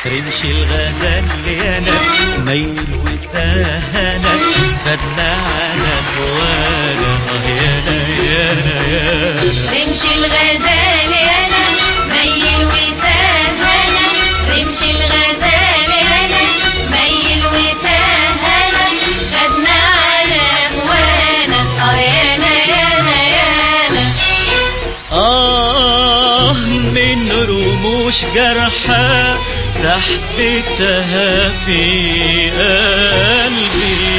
رمش الغزال يانا ميل وسهنا خدنا على اخوانا يانا يانا يانا رمش الغزال يانا ميل وسهنا رمش الغزال يانا ميل وسهنا خدنا على اخوانا يانا يانا يانا من رموش جرحى سحبتها في قلبي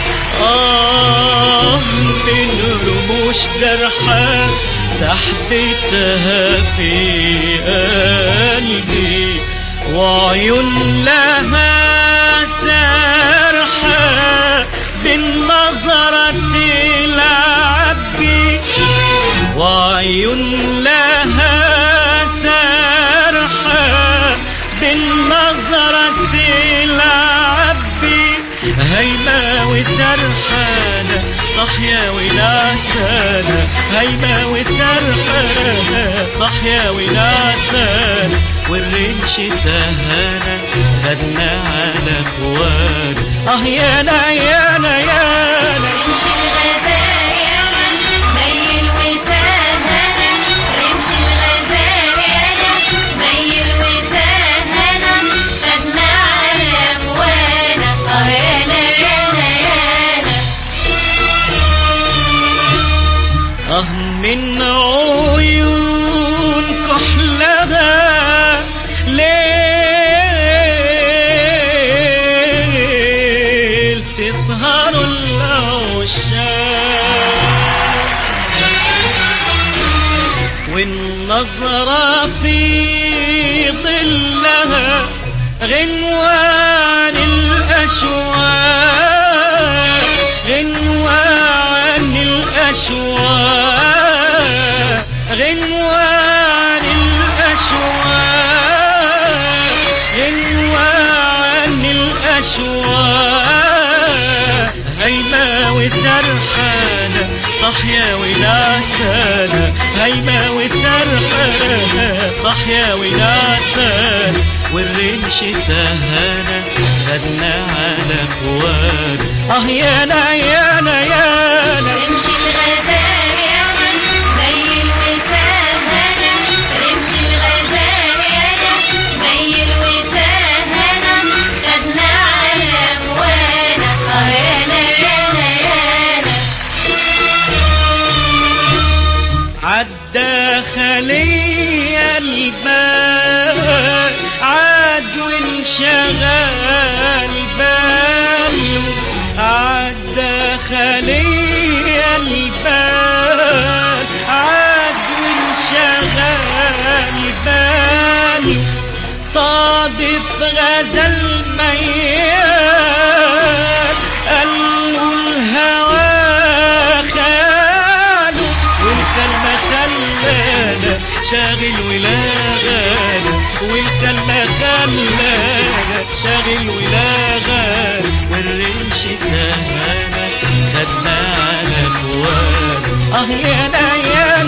من رموش جرحى سحبتها في قلبي وعيون لها سرحة بالنظرة تلعب بي وعيون لها سرحة بالنظرة تلعب بي هيمة وسرحانة صحية ونعسانة هيمة وسرحانة صحية ونعسانة والرمش سهانة خدنا على اخوانا يانا يانا يانا رمش الغزال يانا ميل وسهنا رمش الغزال يانا ميل وسهنا خدنا على اخوانا يانا يانا يانا من عيون كحلها ليل تسهر العشاق والنظرة في ظلها غنوان الأشواق غنوان الأشواق غنوان الأشواق غنوان الأشواق هيمة وسرحانة صحية ونعسانة هيمة وسرحانة صحية ونعسانة والرمش سهانة خدنا على اخوانا يانا يانا يانا رمش الغزال يانا ميل وسهنا رمش الغزال يانا ميل وسهنا خدنا على اخوانا يانا يانا يانا عدى خلي البال عاد وانشغل باله عدى خلي البال عاد وانشغل باله صادف غزل ميال قاله الهوى خاله والكلمة خلانا شاغل ولا غانا والكلمة خلانا شاغل ولا غانا والرمش سهانا خدنا على اخوانا يانا يانا